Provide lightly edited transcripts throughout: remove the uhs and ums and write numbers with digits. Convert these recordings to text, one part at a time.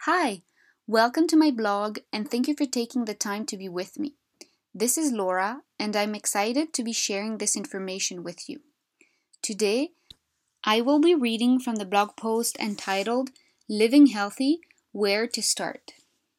Hi, welcome to my blog and thank you for taking the time to be with me. This is Laura and I'm excited to be sharing this information with you. Today, I will be reading from the blog post entitled Living Healthy, Where to Start.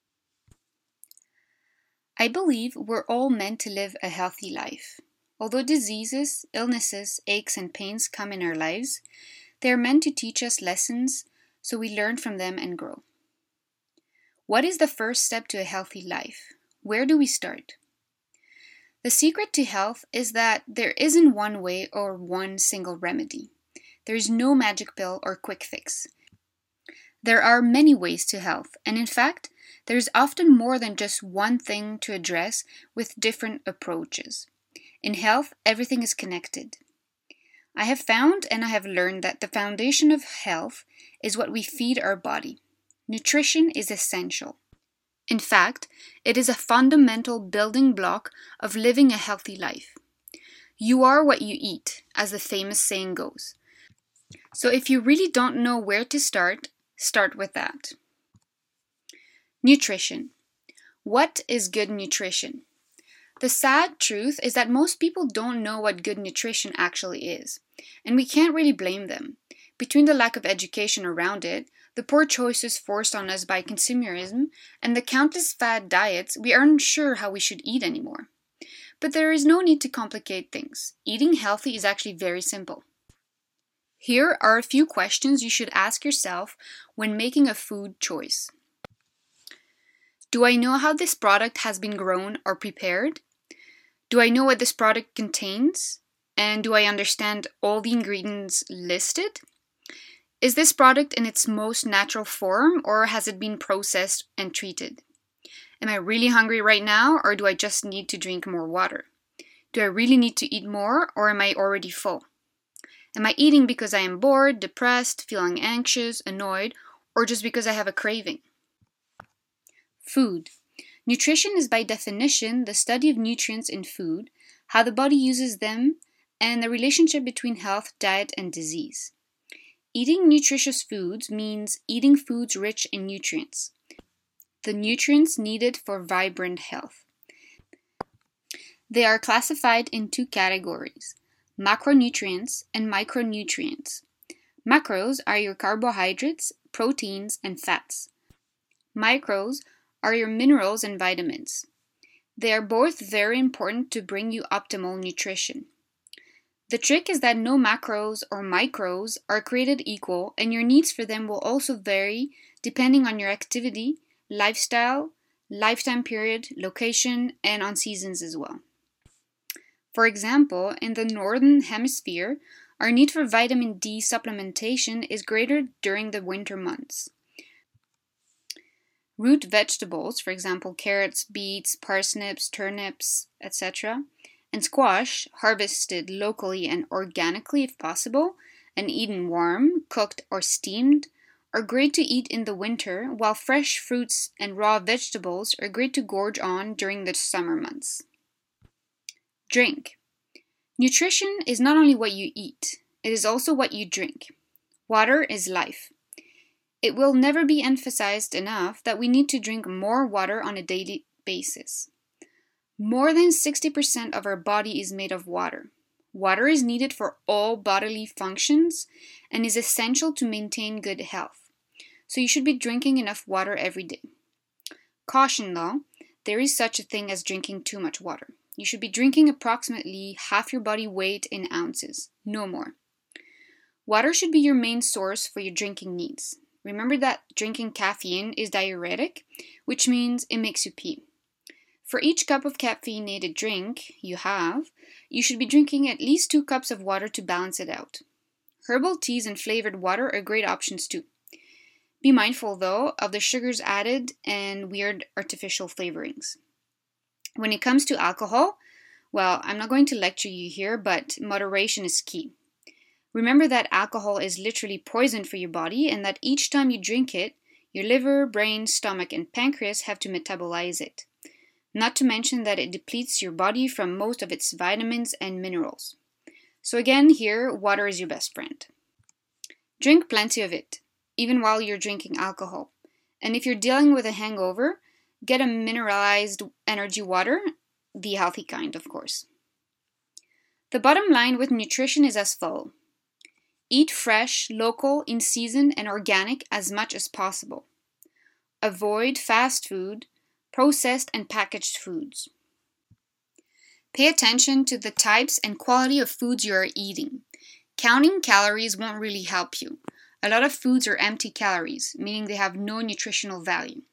I believe we're all meant to live a healthy life. Although diseases, illnesses, aches, and pains come in our lives, they are meant to teach us lessons so we learn from them and grow. What is the first step to a healthy life? Where do we start? The secret to health is that there isn't one way or one single remedy. There is no magic pill or quick fix. There are many ways to health, and in fact, there is often more than just one thing to address with different approaches. In health, everything is connected. I have found and I have learned that the foundation of health is what we feed our body. Nutrition is essential. In fact, it is a fundamental building block of living a healthy life. You are what you eat, as the famous saying goes. So if you really don't know where to start with that. Nutrition. What is good nutrition? The sad truth is that most people don't know what good nutrition actually is, and we can't really blame them. Between the lack of education around it, the poor choices forced on us by consumerism, and the countless fad diets, we aren't sure how we should eat anymore. But there is no need to complicate things. Eating healthy is actually very simple. Here are a few questions you should ask yourself when making a food choice. Do I know how this product has been grown or prepared? Do I know what this product contains? And do I understand all the ingredients listed? Is this product in its most natural form or has it been processed and treated? Am I really hungry right now or do I just need to drink more water? Do I really need to eat more or am I already full? Am I eating because I am bored, depressed, feeling anxious, annoyed, or just because I have a craving? Food. Nutrition is by definition the study of nutrients in food, how the body uses them, and the relationship between health, diet, and disease. Eating nutritious foods means eating foods rich in nutrients, the nutrients needed for vibrant health. They are classified in two categories, macronutrients and micronutrients. Macros are your carbohydrates, proteins, and fats. Micros are your minerals and vitamins. They are both very important to bring you optimal nutrition. The trick is that no macros or micros are created equal, and your needs for them will also vary depending on your activity, lifestyle, lifetime period, location, and on seasons as well. For example, in the Northern Hemisphere, our need for vitamin D supplementation is greater during the winter months. Root vegetables, for example, carrots, beets, parsnips, turnips, etc., and squash, harvested locally and organically if possible, and eaten warm, cooked, or steamed, are great to eat in the winter, while fresh fruits and raw vegetables are great to gorge on during the summer months. Drink. Nutrition is not only what you eat, it is also what you drink. Water is life. It will never be emphasized enough that we need to drink more water on a daily basis. More than 60% of our body is made of water. Water is needed for all bodily functions and is essential to maintain good health. So you should be drinking enough water every day. Caution though, there is such a thing as drinking too much water. You should be drinking approximately half your body weight in ounces, no more. Water should be your main source for your drinking needs. Remember that drinking caffeine is diuretic, which means it makes you pee. For each cup of caffeinated drink you have, you should be drinking at least 2 cups of water to balance it out. Herbal teas and flavored water are great options too. Be mindful though of the sugars added and weird artificial flavorings. When it comes to alcohol, well, I'm not going to lecture you here, but moderation is key. Remember that alcohol is literally poison for your body and that each time you drink it, your liver, brain, stomach, and pancreas have to metabolize it. Not to mention that it depletes your body from most of its vitamins and minerals. So again, here, water is your best friend. Drink plenty of it, even while you're drinking alcohol. And if you're dealing with a hangover, get a mineralized energy water, the healthy kind, of course. The bottom line with nutrition is as follows. Eat fresh, local, in season, and organic as much as possible. Avoid fast food, processed and packaged foods. Pay attention to the types and quality of foods you are eating. Counting calories won't really help you. A lot of foods are empty calories, meaning they have no nutritional value.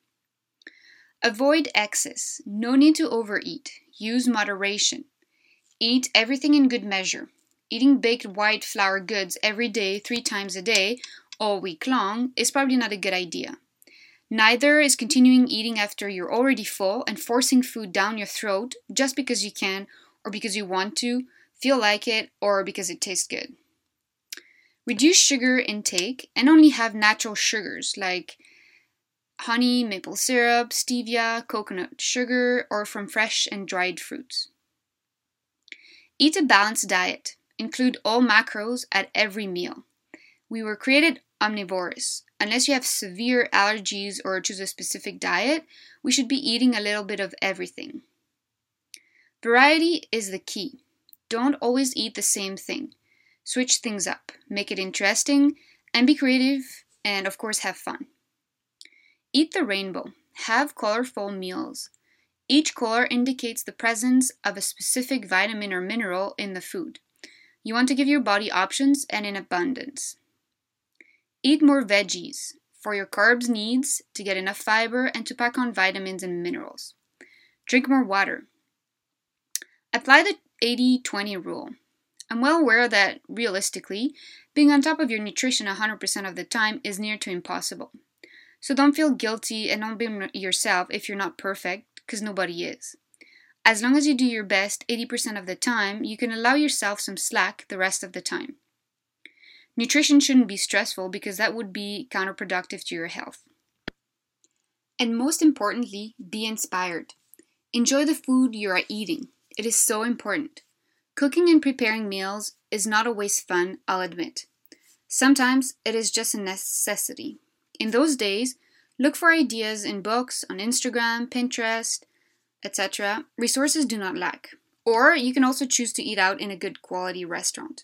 Avoid excess. No need to overeat. Use moderation. Eat everything in good measure. Eating baked white flour goods every day, 3 times a day, all week long, is probably not a good idea. Neither is continuing eating after you're already full and forcing food down your throat just because you can, or because you want to, feel like it, or because it tastes good. Reduce sugar intake and only have natural sugars like honey, maple syrup, stevia, coconut sugar, or from fresh and dried fruits. Eat a balanced diet. Include all macros at every meal. We were created omnivorous. Unless you have severe allergies or choose a specific diet, we should be eating a little bit of everything. Variety is the key. Don't always eat the same thing. Switch things up, make it interesting, and be creative, and of course have fun. Eat the rainbow. Have colorful meals. Each color indicates the presence of a specific vitamin or mineral in the food. You want to give your body options and in abundance. Eat more veggies for your carbs needs, to get enough fiber, and to pack on vitamins and minerals. Drink more water. Apply the 80-20 rule. I'm well aware that, realistically, being on top of your nutrition 100% of the time is near to impossible. So don't feel guilty and don't blame yourself if you're not perfect, because nobody is. As long as you do your best 80% of the time, you can allow yourself some slack the rest of the time. Nutrition shouldn't be stressful because that would be counterproductive to your health. And most importantly, be inspired. Enjoy the food you are eating. It is so important. Cooking and preparing meals is not always fun, I'll admit. Sometimes it is just a necessity. In those days, look for ideas in books, on Instagram, Pinterest, etc. Resources do not lack. Or you can also choose to eat out in a good quality restaurant.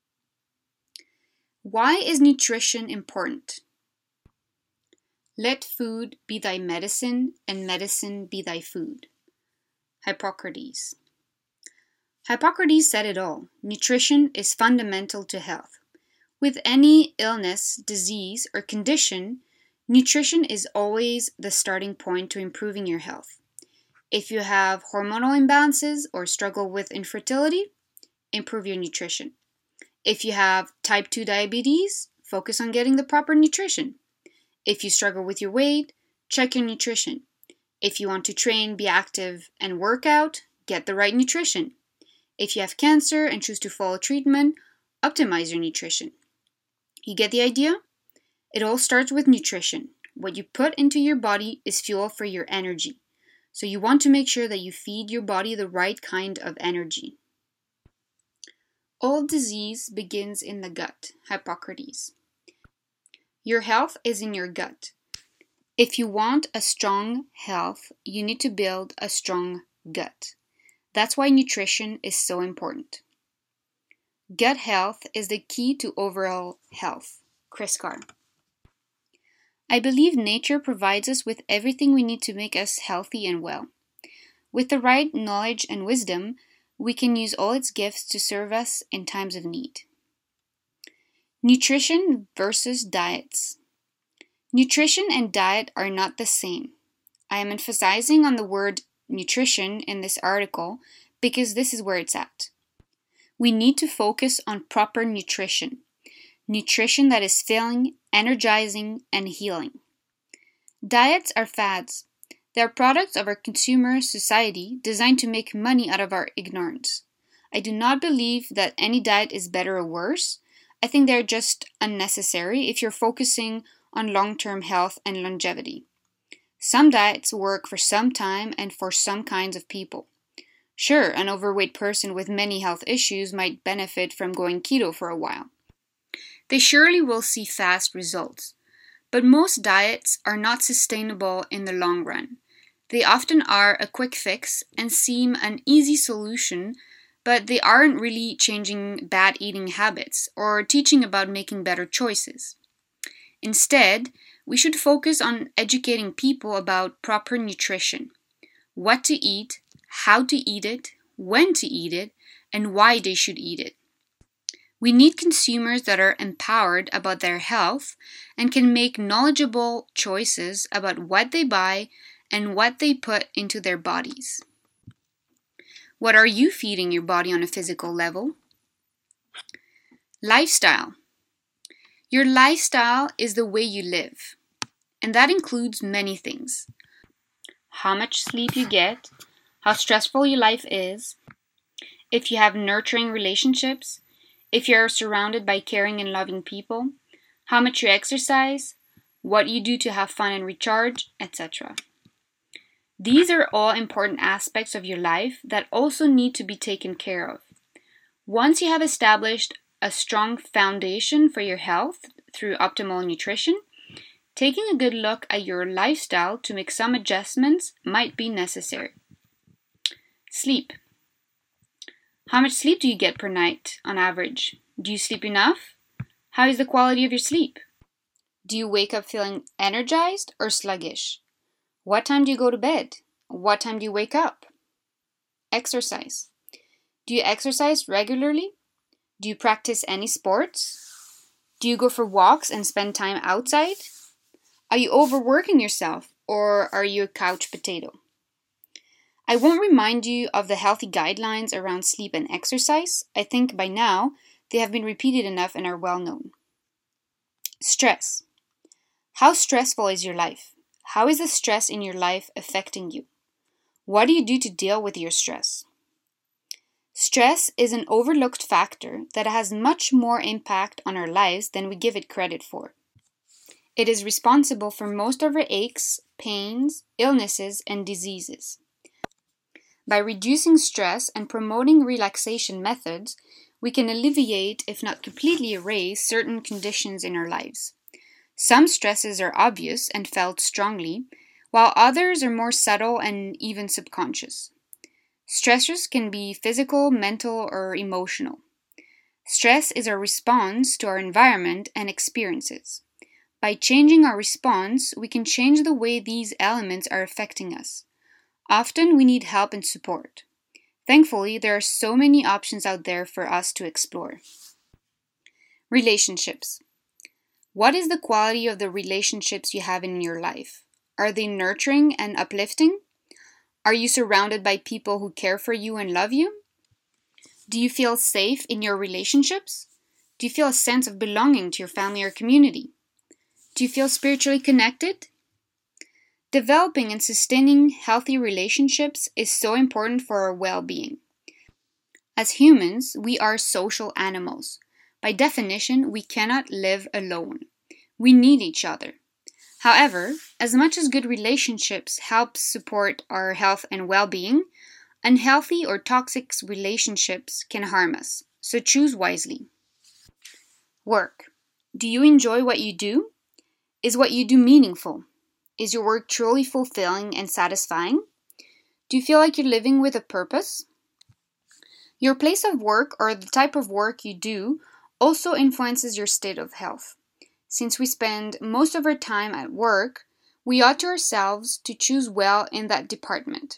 Why is nutrition important? Let food be thy medicine, and medicine be thy food. Hippocrates. Hippocrates said it all. Nutrition is fundamental to health. With any illness, disease, or condition, nutrition is always the starting point to improving your health. If you have hormonal imbalances or struggle with infertility, improve your nutrition. If you have type 2 diabetes, focus on getting the proper nutrition. If you struggle with your weight, check your nutrition. If you want to train, be active, and work out, get the right nutrition. If you have cancer and choose to follow treatment, optimize your nutrition. You get the idea? It all starts with nutrition. What you put into your body is fuel for your energy. So you want to make sure that you feed your body the right kind of energy. All disease begins in the gut, Hippocrates. Your health is in your gut. If you want a strong health, you need to build a strong gut. That's why nutrition is so important. Gut health is the key to overall health. Chris Carr. I believe nature provides us with everything we need to make us healthy and well. With the right knowledge and wisdom, we can use all its gifts to serve us in times of need. Nutrition versus diets. Nutrition and diet are not the same. I am emphasizing on the word nutrition in this article because this is where it's at. We need to focus on proper nutrition. Nutrition that is filling, energizing, and healing. Diets are fads. They are products of our consumer society designed to make money out of our ignorance. I do not believe that any diet is better or worse. I think they're just unnecessary if you're focusing on long-term health and longevity. Some diets work for some time and for some kinds of people. Sure, an overweight person with many health issues might benefit from going keto for a while. They surely will see fast results. But most diets are not sustainable in the long run. They often are a quick fix and seem an easy solution, but they aren't really changing bad eating habits or teaching about making better choices. Instead, we should focus on educating people about proper nutrition, what to eat, how to eat it, when to eat it, and why they should eat it. We need consumers that are empowered about their health and can make knowledgeable choices about what they buy and what they put into their bodies. What are you feeding your body on a physical level? Lifestyle. Your lifestyle is the way you live, and that includes many things. How much sleep you get, how stressful your life is, if you have nurturing relationships, if you are surrounded by caring and loving people, how much you exercise, what you do to have fun and recharge, etc. These are all important aspects of your life that also need to be taken care of. Once you have established a strong foundation for your health through optimal nutrition, taking a good look at your lifestyle to make some adjustments might be necessary. Sleep. How much sleep do you get per night on average? Do you sleep enough? How is the quality of your sleep? Do you wake up feeling energized or sluggish? What time do you go to bed? What time do you wake up? Exercise. Do you exercise regularly? Do you practice any sports? Do you go for walks and spend time outside? Are you overworking yourself or are you a couch potato? I won't remind you of the healthy guidelines around sleep and exercise. I think by now they have been repeated enough and are well known. Stress. How stressful is your life? How is the stress in your life affecting you? What do you do to deal with your stress? Stress is an overlooked factor that has much more impact on our lives than we give it credit for. It is responsible for most of our aches, pains, illnesses, and diseases. By reducing stress and promoting relaxation methods, we can alleviate, if not completely erase, certain conditions in our lives. Some stresses are obvious and felt strongly, while others are more subtle and even subconscious. Stressors can be physical, mental, or emotional. Stress is our response to our environment and experiences. By changing our response, we can change the way these elements are affecting us. Often we need help and support. Thankfully, there are so many options out there for us to explore. Relationships. What is the quality of the relationships you have in your life? Are they nurturing and uplifting? Are you surrounded by people who care for you and love you? Do you feel safe in your relationships? Do you feel a sense of belonging to your family or community? Do you feel spiritually connected? Developing and sustaining healthy relationships is so important for our well-being. As humans, we are social animals. By definition, we cannot live alone. We need each other. However, as much as good relationships help support our health and well-being, unhealthy or toxic relationships can harm us. So choose wisely. Work. Do you enjoy what you do? Is what you do meaningful? Is your work truly fulfilling and satisfying? Do you feel like you're living with a purpose? Your place of work or the type of work you do also influences your state of health. Since we spend most of our time at work, we ought to ourselves to choose well in that department.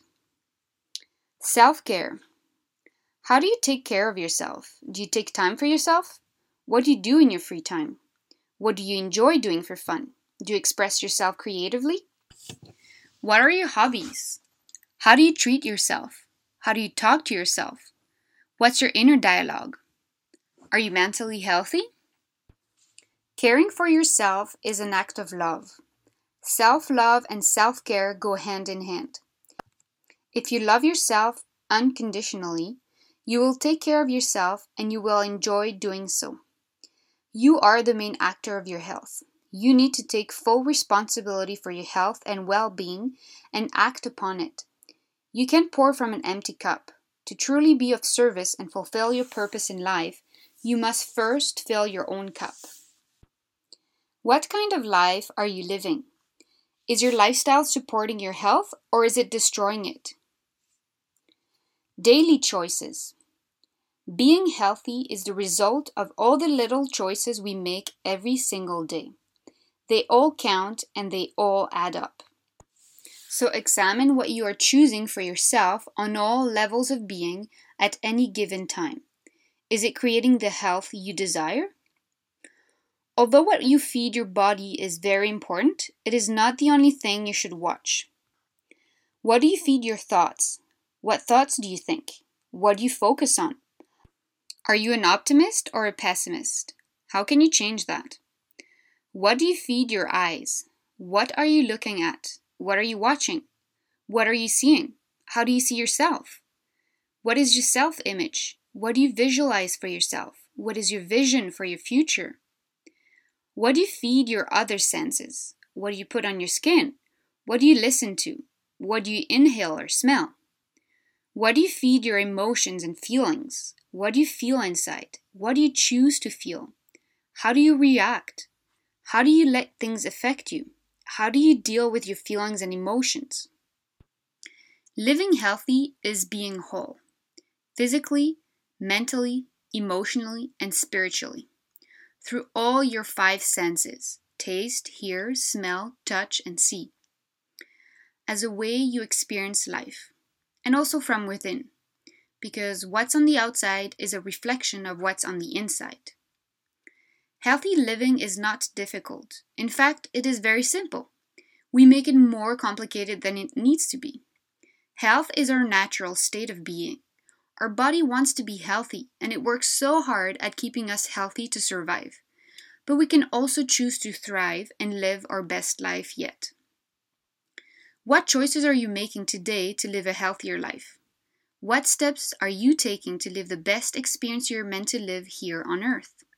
Self-care. How do you take care of yourself? Do you take time for yourself? What do you do in your free time? What do you enjoy doing for fun? Do you express yourself creatively? What are your hobbies? How do you treat yourself? How do you talk to yourself? What's your inner dialogue? Are you mentally healthy? Caring for yourself is an act of love. Self-love and self-care go hand in hand. If you love yourself unconditionally, you will take care of yourself and you will enjoy doing so. You are the main actor of your health. You need to take full responsibility for your health and well-being and act upon it. You can't pour from an empty cup. To truly be of service and fulfill your purpose in life, you must first fill your own cup. What kind of life are you living? Is your lifestyle supporting your health or is it destroying it? Daily choices. Being healthy is the result of all the little choices we make every single day. They all count and they all add up. So examine what you are choosing for yourself on all levels of being at any given time. Is it creating the health you desire? Although what you feed your body is very important, it is not the only thing you should watch. What do you feed your thoughts? What thoughts do you think? What do you focus on? Are you an optimist or a pessimist? How can you change that? What do you feed your eyes? What are you looking at? What are you watching? What are you seeing? How do you see yourself? What is your self-image? What do you visualize for yourself? What is your vision for your future? What do you feed your other senses? What do you put on your skin? What do you listen to? What do you inhale or smell? What do you feed your emotions and feelings? What do you feel inside? What do you choose to feel? How do you react? How do you let things affect you? How do you deal with your feelings and emotions? Living healthy is being whole, physically, mentally, emotionally, and spiritually, through all your 5 senses: taste, hear, smell, touch, and see, as a way you experience life, and also from within, because what's on the outside is a reflection of what's on the inside. Healthy living is not difficult. In fact, it is very simple. We make it more complicated than it needs to be. Health is our natural state of being. Our body wants to be healthy, and it works so hard at keeping us healthy to survive. But we can also choose to thrive and live our best life yet. What choices are you making today to live a healthier life? What steps are you taking to live the best experience you're meant to live here on Earth?